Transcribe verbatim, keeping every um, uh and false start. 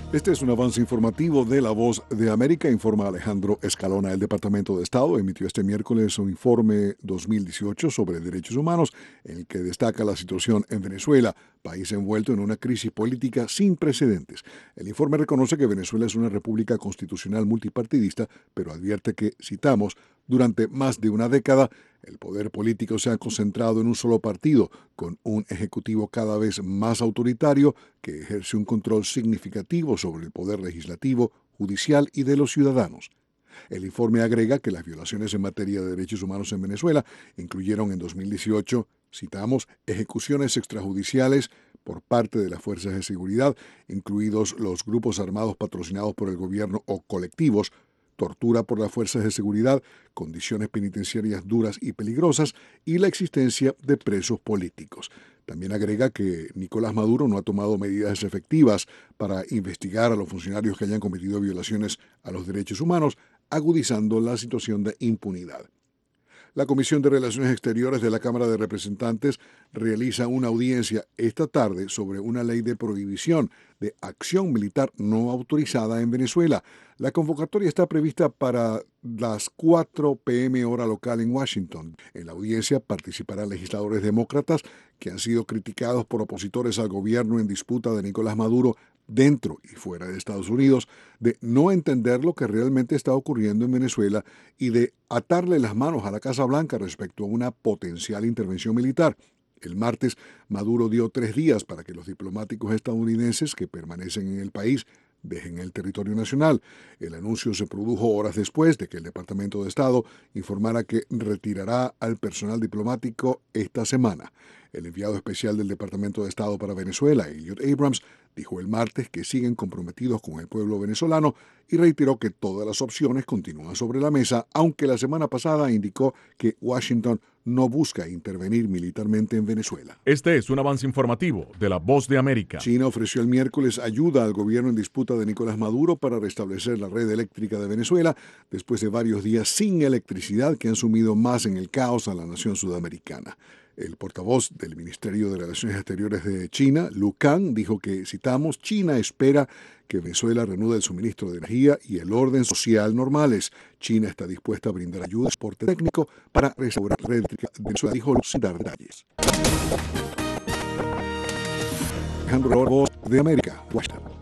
Este es un avance informativo de La Voz de América, informa Alejandro Escalona. El Departamento de Estado emitió este miércoles un informe dos mil dieciocho sobre derechos humanos en el que destaca la situación en Venezuela, país envuelto en una crisis política sin precedentes. El informe reconoce que Venezuela es una república constitucional multipartidista, pero advierte que, citamos, durante más de una década, el poder político se ha concentrado en un solo partido, con un ejecutivo cada vez más autoritario que ejerce un control significativo sobre el poder legislativo, judicial y de los ciudadanos. El informe agrega que las violaciones en materia de derechos humanos en Venezuela incluyeron en dos mil dieciocho, citamos, ejecuciones extrajudiciales por parte de las fuerzas de seguridad, incluidos los grupos armados patrocinados por el gobierno o colectivos, tortura por las fuerzas de seguridad, condiciones penitenciarias duras y peligrosas y la existencia de presos políticos. También agrega que Nicolás Maduro no ha tomado medidas efectivas para investigar a los funcionarios que hayan cometido violaciones a los derechos humanos, agudizando la situación de impunidad. La Comisión de Relaciones Exteriores de la Cámara de Representantes realiza una audiencia esta tarde sobre una ley de prohibición de acción militar no autorizada en Venezuela. La convocatoria está prevista para las cuatro pe eme hora local en Washington. En la audiencia participarán legisladores demócratas que han sido criticados por opositores al gobierno en disputa de Nicolás Maduro dentro y fuera de Estados Unidos, de no entender lo que realmente está ocurriendo en Venezuela y de atarle las manos a la Casa Blanca respecto a una potencial intervención militar. El martes, Maduro dio tres días para que los diplomáticos estadounidenses que permanecen en el país dejen el territorio nacional. El anuncio se produjo horas después de que el Departamento de Estado informara que retirará al personal diplomático esta semana. El enviado especial del Departamento de Estado para Venezuela, Elliot Abrams, dijo el martes que siguen comprometidos con el pueblo venezolano y reiteró que todas las opciones continúan sobre la mesa, aunque la semana pasada indicó que Washington no busca intervenir militarmente en Venezuela. Este es un avance informativo de La Voz de América. China ofreció el miércoles ayuda al gobierno en disputa de Nicolás Maduro para restablecer la red eléctrica de Venezuela después de varios días sin electricidad que han sumido más en el caos a la nación sudamericana. El portavoz del Ministerio de Relaciones Exteriores de China, Lu Kang, dijo que, citamos, China espera que Venezuela reanude el suministro de energía y el orden social normales. China está dispuesta a brindar ayuda y soporte técnico para restaurar la red eléctrica de Venezuela, dijo sin dar detalles. Alejandro, Voz de América, Washington.